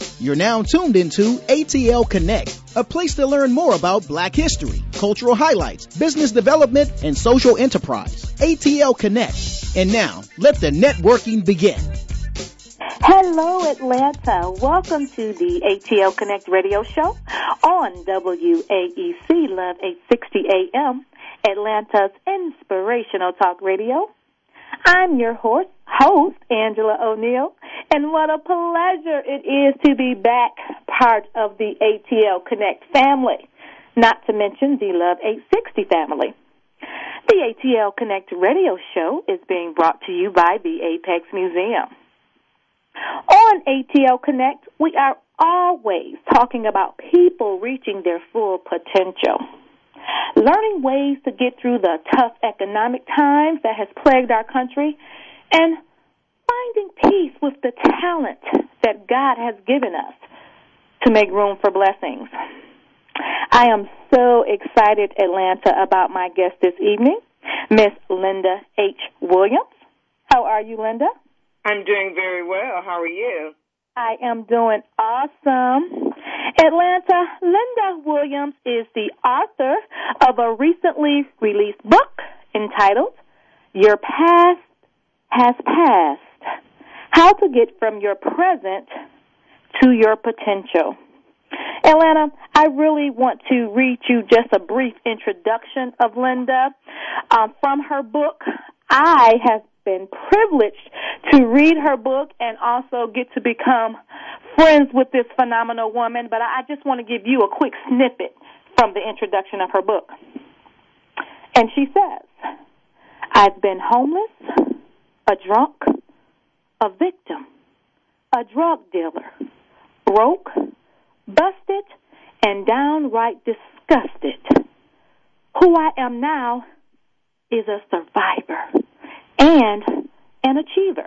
You're now tuned into ATL Connect, a place to learn more about Black history, cultural highlights, business development, and social enterprise. ATL Connect. And now, let the networking begin. Hello, Atlanta. Welcome to the ATL Connect radio show on WAEC Love 860 AM, Atlanta's inspirational talk radio. I'm your host, Angela O'Neill, and what a pleasure it is to be back part of the ATL Connect family, not to mention the Love 860 family. The ATL Connect radio show is being brought to you by the Apex Museum. On ATL Connect, we are always talking about people reaching their full potential, learning ways to get through the tough economic times that has plagued our country, and finding peace with the talent that God has given us to make room for blessings. I am so excited, Atlanta, about my guest this evening, Miss Linda H. Williams. How are you, Linda? I'm doing very well. How are you? I am doing awesome. Atlanta, Linda Williams is the author of a recently released book entitled Your Past Has Passed, How to Get from Your Present to Your Potential. Atlanta, I really want to read you just a brief introduction of Linda from her book. I have been privileged to read her book and also get to become friends with this phenomenal woman, but I just want to give you a quick snippet from the introduction of her book. And she says, I've been homeless, a drunk, a victim, a drug dealer, broke, busted, and downright disgusted. Who I am now is a survivor and an achiever.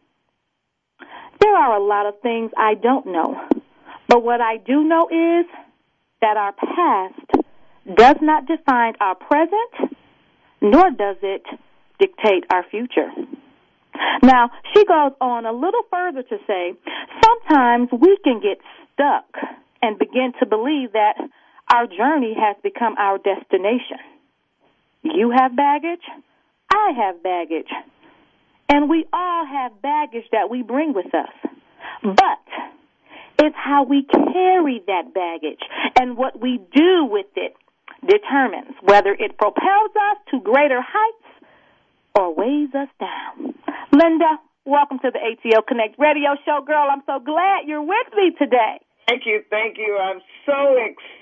There are a lot of things I don't know, but what I do know is that our past does not define our present, nor does it dictate our future. Now, she goes on a little further to say, sometimes we can get stuck and begin to believe that our journey has become our destination. You have baggage, I have baggage, and we all have baggage that we bring with us. But it's how we carry that baggage and what we do with it determines whether it propels us to greater heights or weighs us down. Linda, welcome to the ATL Connect radio show. Girl, I'm so glad you're with me today. Thank you. I'm so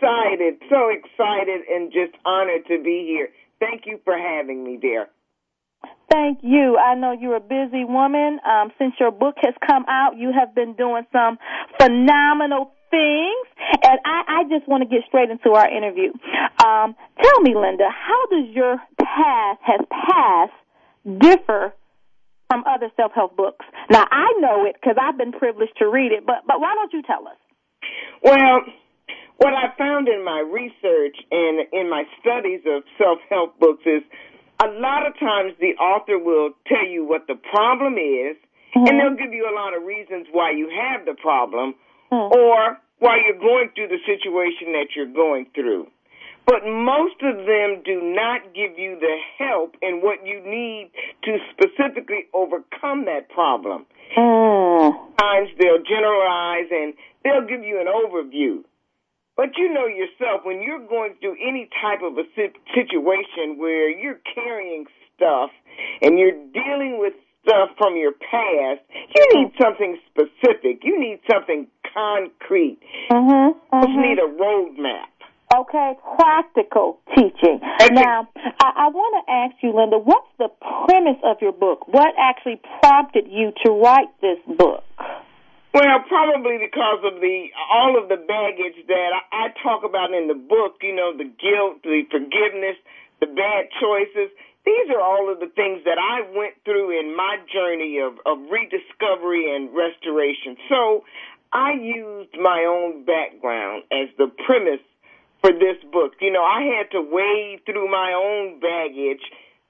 excited and just honored to be here. Thank you for having me, dear. Thank you. I know you're a busy woman. Since your book has come out, you have been doing some phenomenal things, and I just want to get straight into our interview. Tell me, Linda, how does your past has passed differ from other self-help books? Now, I know it because I've been privileged to read it, but why don't you tell us? Well, what I found in my research and in my studies of self-help books is a lot of times the author will tell you what the problem is, and they'll give you a lot of reasons why you have the problem or why you're going through the situation that you're going through. But most of them do not give you the help in what you need to specifically overcome that problem. Sometimes they'll generalize and they'll give you an overview. But you know yourself, when you're going through any type of a situation where you're carrying stuff and you're dealing with stuff from your past, you need something specific. You need something concrete. You just need a roadmap. Okay, practical teaching. Now, I want to ask you, Linda, what's the premise of your book? What actually prompted you to write this book? Well, probably because of all of the baggage that I talk about in the book, you know, the guilt, the forgiveness, the bad choices. These are all of the things that I went through in my journey of rediscovery and restoration. So I used my own background as the premise for this book. You know, I had to wade through my own baggage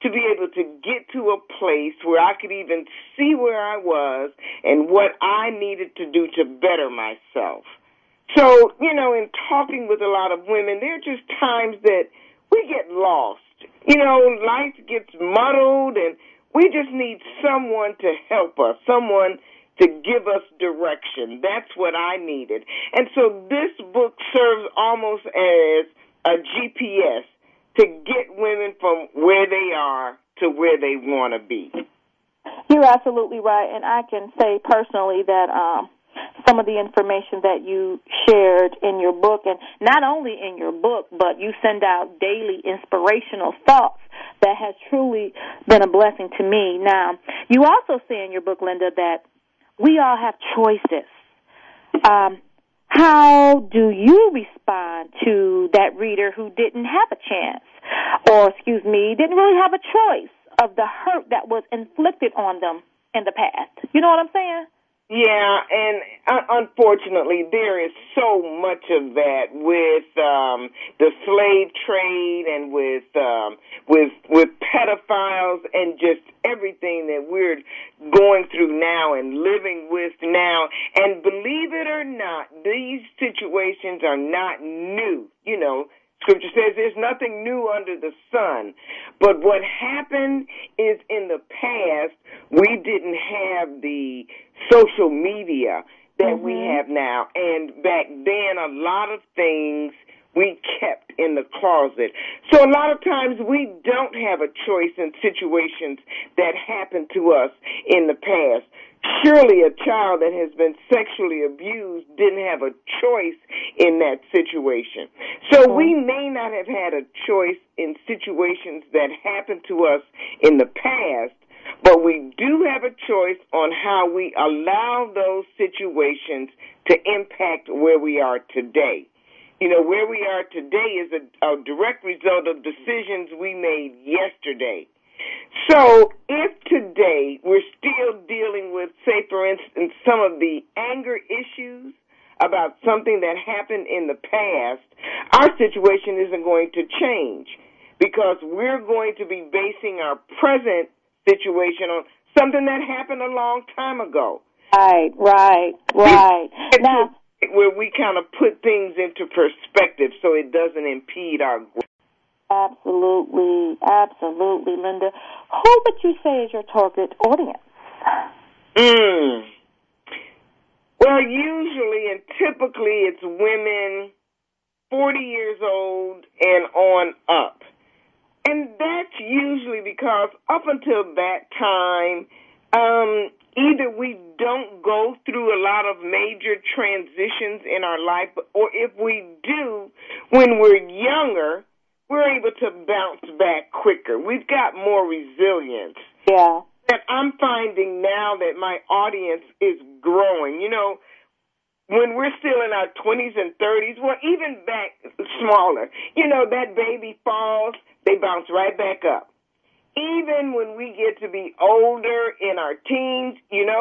to be able to get to a place where I could even see where I was and what I needed to do to better myself. So, in talking with a lot of women, there are just times that we get lost. Life gets muddled, and we just need someone to help us, someone to give us direction. That's what I needed. And so this book serves almost as a GPS to get women from where they are to where they want to be. You're absolutely right, and I can say personally that some of the information that you shared in your book, and not only in your book, but you send out daily inspirational thoughts, that has truly been a blessing to me. Now, you also say in your book, Linda, that we all have choices. How do you respond to that reader who didn't have a chance, or, didn't really have a choice of the hurt that was inflicted on them in the past? You know what I'm saying? Yeah, and unfortunately, there is so much of that with the slave trade and with pedophiles and just everything that we're going through now and living with now. And believe it or not, these situations are not new. Scripture says there's nothing new under the sun. But what happened is in the past, we didn't have the social media that we have now. And back then, a lot of things we kept in the closet. So a lot of times we don't have a choice in situations that happened to us in the past. Surely a child that has been sexually abused didn't have a choice in that situation. So we may not have had a choice in situations that happened to us in the past, but we do have a choice on how we allow those situations to impact where we are today. Where we are today is a direct result of decisions we made yesterday. So if today we're still dealing with, say, for instance, some of the anger issues about something that happened in the past, our situation isn't going to change because we're going to be basing our present situation on something that happened a long time ago. Right. Now, where we kind of put things into perspective so it doesn't impede our growth. Absolutely, Linda. Who would you say is your target audience? Well, usually and typically it's women 40 years old and on up. And that's usually because up until that time, either we don't go through a lot of major transitions in our life, or if we do, when we're younger, we're able to bounce back quicker. We've got more resilience. Yeah. That I'm finding now that my audience is growing. When we're still in our 20s and 30s, well, even back smaller, that baby falls, they bounce right back up. Even when we get to be older in our teens,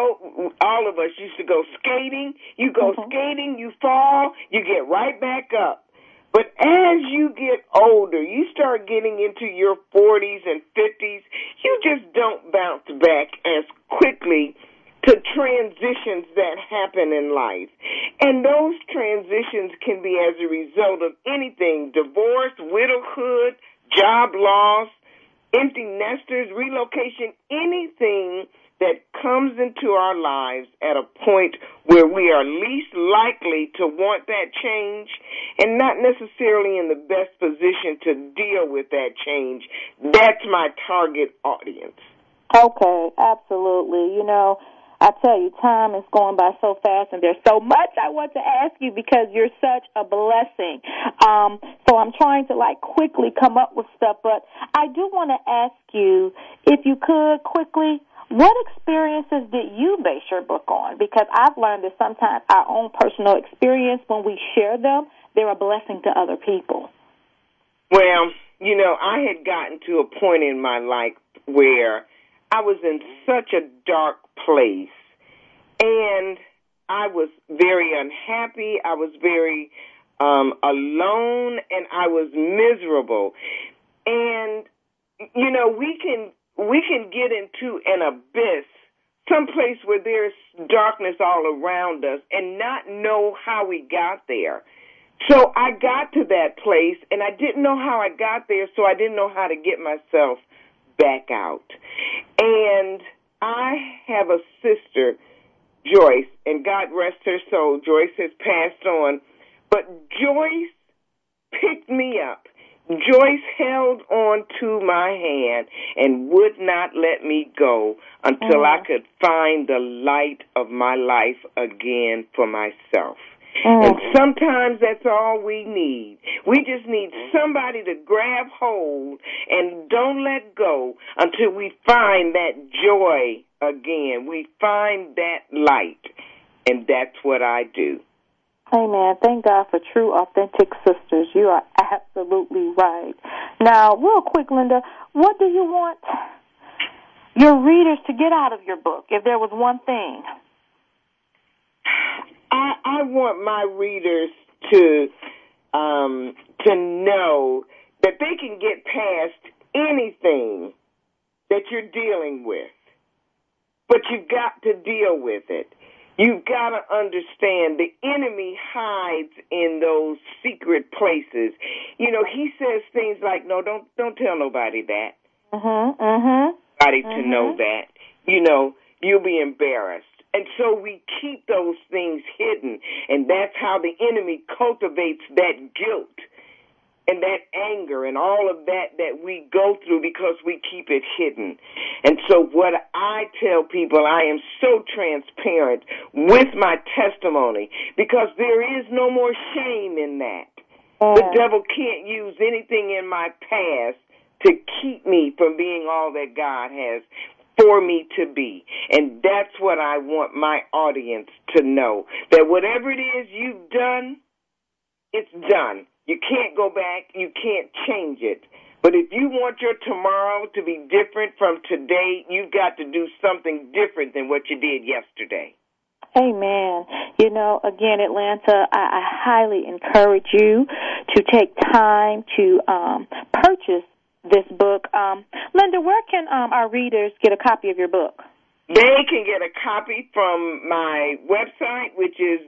all of us used to go skating. You go skating, you fall, you get right back up. But as you get older, you start getting into your 40s and 50s, you just don't bounce back as quickly to transitions that happen in life. And those transitions can be as a result of anything: divorce, widowhood, job loss, empty nesters, relocation, anything that comes into our lives at a point where we are least likely to want that change and not necessarily in the best position to deal with that change. That's my target audience. Okay, absolutely. I tell you, time is going by so fast, and there's so much I want to ask you because you're such a blessing. So I'm trying to, quickly come up with stuff, but I do want to ask you, if you could, quickly, what experiences did you base your book on? Because I've learned that sometimes our own personal experience, when we share them, they're a blessing to other people. Well, I had gotten to a point in my life where I was in such a dark place, and I was very unhappy. I was very alone, and I was miserable. And you know, we can get into an abyss, someplace where there's darkness all around us, and not know how we got there. So I got to that place, and I didn't know how I got there, so I didn't know how to get myself back out. And I have a sister, Joyce, and God rest her soul. Joyce has passed on. But Joyce picked me up. Joyce held on to my hand and would not let me go until I could find the light of my life again for myself. And sometimes that's all we need. We just need somebody to grab hold and don't let go until we find that joy again. We find that light, and that's what I do. Amen. Thank God for true, authentic sisters. You are absolutely right. Now, real quick, Linda, what do you want your readers to get out of your book, if there was one thing? I want my readers to know that they can get past anything that you're dealing with, but you've got to deal with it. You've got to understand the enemy hides in those secret places. You know, he says things like, "No, don't tell nobody that." Nobody to know that. You know, you'll be embarrassed. And so we keep those things hidden, and that's how the enemy cultivates that guilt and that anger and all of that we go through because we keep it hidden. And so what I tell people, I am so transparent with my testimony because there is no more shame in that. The devil can't use anything in my past to keep me from being all that God has for me to be. And that's what I want my audience to know, that whatever it is you've done, it's done. You can't go back. You can't change it. But if you want your tomorrow to be different from today, you've got to do something different than what you did yesterday. Amen. You know, again, Atlanta, I highly encourage you to take time to purchase this book. Linda, where can our readers get a copy of your book? They can get a copy from my website, which is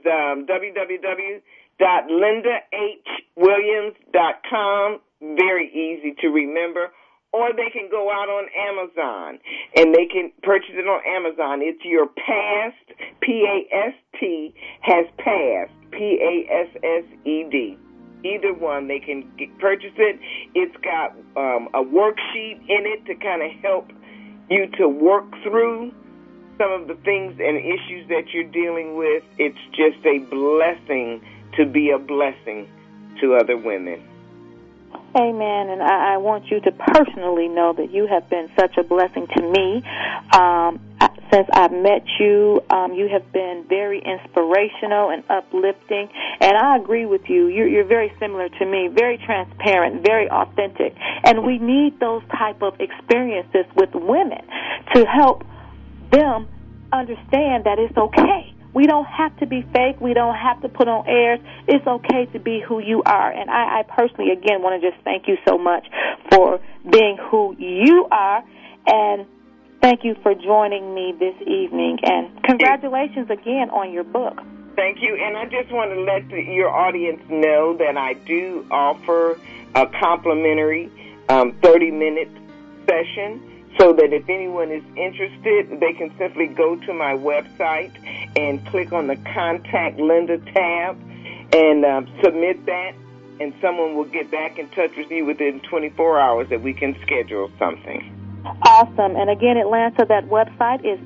www.lindahwilliams.com. Very easy to remember. Or they can go out on Amazon, and they can purchase it on Amazon. It's Your Past, P-A-S-T, has passed, P-A-S-S-E-D. Either one, they can purchase it. It's got a worksheet in it to kind of help you to work through some of the things and issues that you're dealing with. It's just a blessing to be a blessing to other women. Amen. And I want you to personally know that you have been such a blessing to me. Since I've met you, you have been very inspirational and uplifting. And I agree with you. You're very similar to me, very transparent, very authentic. And we need those type of experiences with women to help them understand that it's okay. We don't have to be fake. We don't have to put on airs. It's okay to be who you are. And I personally, again, want to just thank you so much for being who you are. And thank you for joining me this evening. And congratulations again on your book. Thank you. And I just want to let your audience know that I do offer a complimentary 30-minute session, so that if anyone is interested, they can simply go to my website and click on the Contact Linda tab and submit that, and someone will get back in touch with you within 24 hours that we can schedule something. Awesome. And again, Atlanta, that website is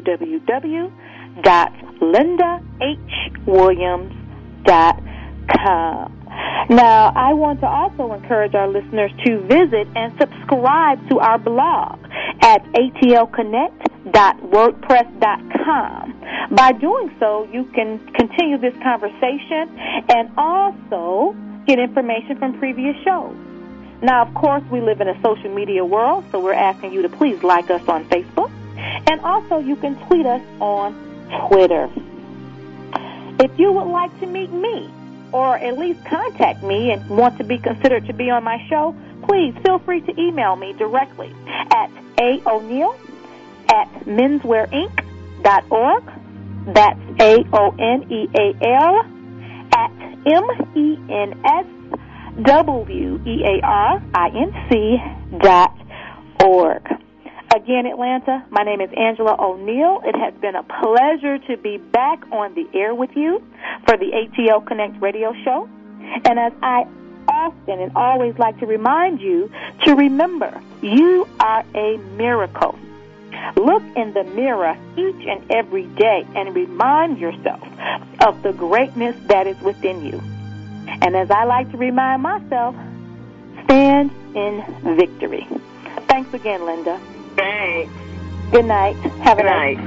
www.lindahwilliams.com. Now, I want to also encourage our listeners to visit and subscribe to our blog at atlconnect.wordpress.com. By doing so, you can continue this conversation and also get information from previous shows. Now, of course, we live in a social media world, so we're asking you to please like us on Facebook. And also, you can tweet us on Twitter. If you would like to meet me, or at least contact me and want to be considered to be on my show, please feel free to email me directly at aoneal@menswearinc.org. That's AONEAL@menswearinc.org. Again, Atlanta, my name is Angela O'Neill. It has been a pleasure to be back on the air with you for the ATL Connect radio show. And as I often and always like to remind you to remember, you are a miracle. Look in the mirror each and every day and remind yourself of the greatness that is within you. And as I like to remind myself, stand in victory. Thanks again, Linda. Thanks. Good night. Have a Good night.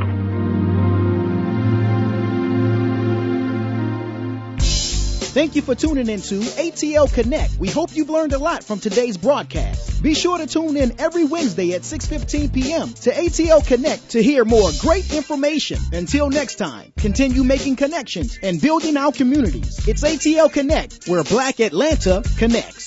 Thank you for tuning in to ATL Connect. We hope you've learned a lot from today's broadcast. Be sure to tune in every Wednesday at 6:15 p.m. to ATL Connect to hear more great information. Until next time, continue making connections and building our communities. It's ATL Connect, where Black Atlanta connects.